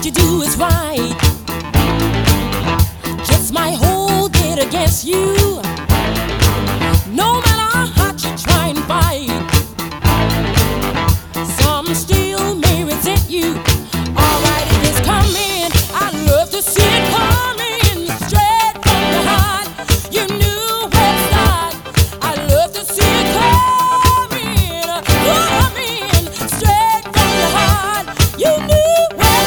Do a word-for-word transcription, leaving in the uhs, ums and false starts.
what you do is right. Just might hold it against you.